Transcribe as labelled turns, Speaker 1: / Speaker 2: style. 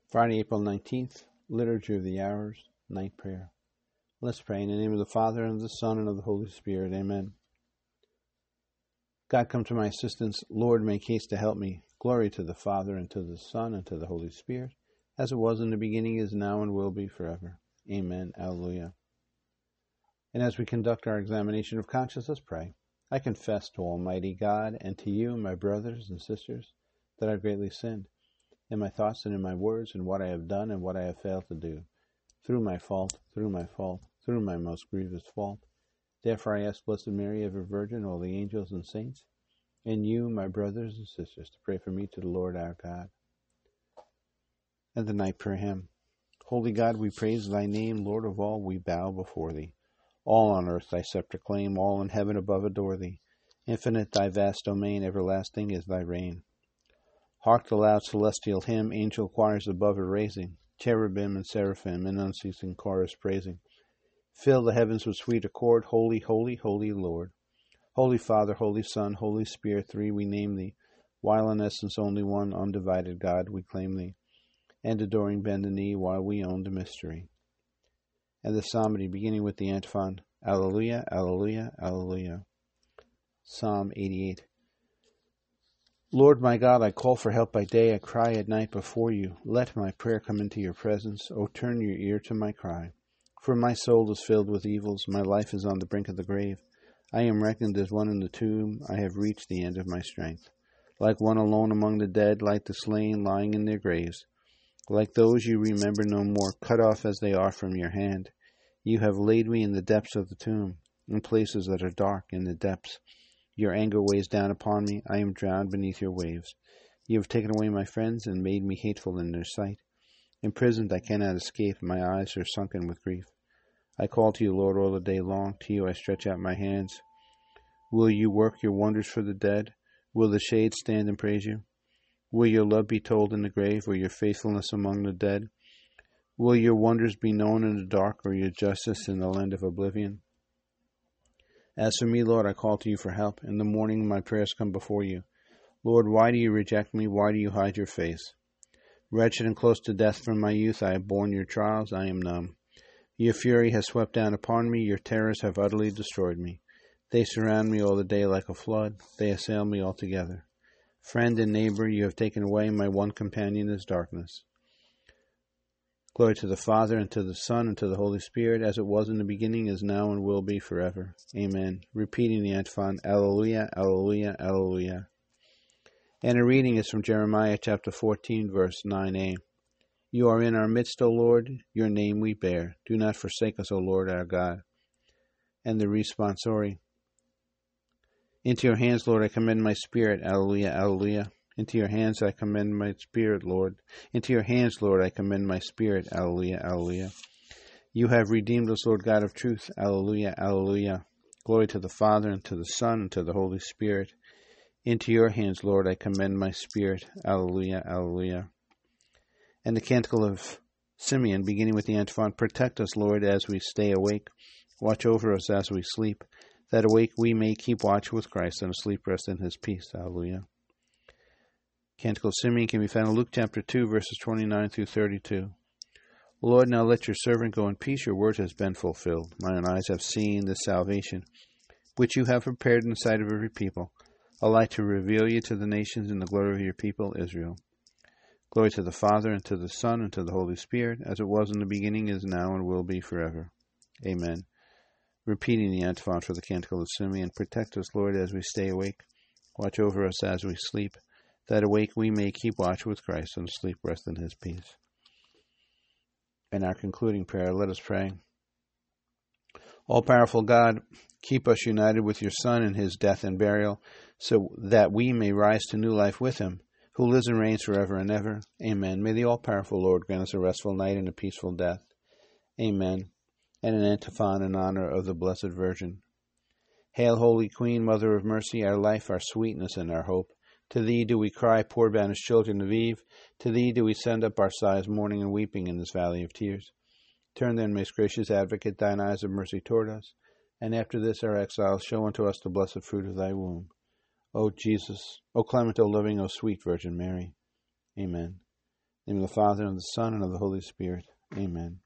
Speaker 1: Friday, April 19th, Liturgy of the Hours, Night Prayer. Let's pray in the name of the Father, and of the Son, and of the Holy Spirit. Amen. God, come to my assistance. Lord, make haste to help me. Glory to the Father, and to the Son, and to the Holy Spirit, as it was in the beginning, is now, and will be forever. Amen. Alleluia. And as we conduct our examination of conscience, let's pray. I confess to Almighty God, and to you, my brothers and sisters, that I've greatly sinned, in my thoughts and in my words, and what I have done and what I have failed to do, through my most grievous fault. Therefore I ask Blessed Mary, ever Virgin, all the angels and saints, and you, my brothers and sisters, to pray for me to the Lord our God. And the Night Prayer Hymn. Holy God, we praise thy name, Lord of all, we bow before thee. All on earth thy scepter claim, all in heaven above adore thee. Infinite thy vast domain, everlasting is thy reign. Hark the loud celestial hymn, angel choirs above are raising, cherubim and seraphim in unceasing chorus praising. Fill the heavens with sweet accord, holy, holy, holy Lord. Holy Father, Holy Son, Holy Spirit, three we name thee, while in essence only one, undivided God we claim thee, and adoring bend the knee while we own the mystery. And the psalmody beginning with the antiphon, Alleluia, Alleluia, Alleluia. Psalm 88. Lord my God, I call for help by day, I cry at night before you. Let my prayer come into your presence, O turn your ear to my cry. For my soul is filled with evils, my life is on the brink of the grave. I am reckoned as one in the tomb, I have reached the end of my strength. Like one alone among the dead, like the slain lying in their graves. Like those you remember no more, cut off as they are from your hand. You have laid me in the depths of the tomb, in places that are dark in the depths. Your anger weighs down upon me. I am drowned beneath your waves. You have taken away my friends and made me hateful in their sight. Imprisoned I cannot escape. My eyes are sunken with grief. I call to you, Lord, all the day long. To you I stretch out my hands. Will you work your wonders for the dead? Will the shades stand and praise you? Will your love be told in the grave, or your faithfulness among the dead? Will your wonders be known in the dark, or your justice in the land of oblivion? As for me, Lord, I call to you for help. In the morning my prayers come before you. Lord, why do you reject me? Why do you hide your face? Wretched and close to death from my youth, I have borne your trials, I am numb. Your fury has swept down upon me, your terrors have utterly destroyed me. They surround me all the day like a flood, they assail me altogether. Friend and neighbor, you have taken away, my one companion is darkness. Glory to the Father, and to the Son, and to the Holy Spirit, as it was in the beginning, is now, and will be forever. Amen. Repeating the antiphon, Alleluia, Alleluia, Alleluia. And a reading is from Jeremiah chapter 14, verse 9a. You are in our midst, O Lord, your name we bear. Do not forsake us, O Lord our God. And the responsorial. Into your hands, Lord, I commend my spirit. Alleluia, Alleluia. Into your hands I commend my spirit, Lord. Into your hands, Lord, I commend my spirit. Alleluia, Alleluia. You have redeemed us, Lord God of truth. Alleluia, Alleluia. Glory to the Father, and to the Son, and to the Holy Spirit. Into your hands, Lord, I commend my spirit. Alleluia, Alleluia. And the canticle of Simeon, beginning with the antiphon, protect us, Lord, as we stay awake. Watch over us as we sleep, that awake we may keep watch with Christ, and asleep rest in his peace. Alleluia. Canticle of Simeon can be found in Luke chapter 2, verses 29 through 32. Lord, now let your servant go in peace. Your word has been fulfilled. Mine eyes have seen the salvation, which you have prepared in the sight of every people, a light to reveal you to the nations in the glory of your people Israel. Glory to the Father, and to the Son, and to the Holy Spirit, as it was in the beginning, is now, and will be forever. Amen. Repeating the antiphon for the Canticle of Simeon, protect us, Lord, as we stay awake. Watch over us as we sleep, that awake we may keep watch with Christ, and sleep rest in his peace. In our concluding prayer, let us pray. All-powerful God, keep us united with your Son in his death and burial, so that we may rise to new life with him, who lives and reigns forever and ever. Amen. May the all-powerful Lord grant us a restful night and a peaceful death. Amen. And an antiphon in honor of the Blessed Virgin. Hail, Holy Queen, Mother of Mercy, our life, our sweetness, and our hope. To thee do we cry, poor banished children of Eve. To thee do we send up our sighs, mourning and weeping in this valley of tears. Turn then, most gracious Advocate, thine eyes of mercy toward us, and after this our exile, show unto us the blessed fruit of thy womb. O Jesus, O clement, O loving, O sweet Virgin Mary. Amen. In the name of the Father, and of the Son, and of the Holy Spirit. Amen.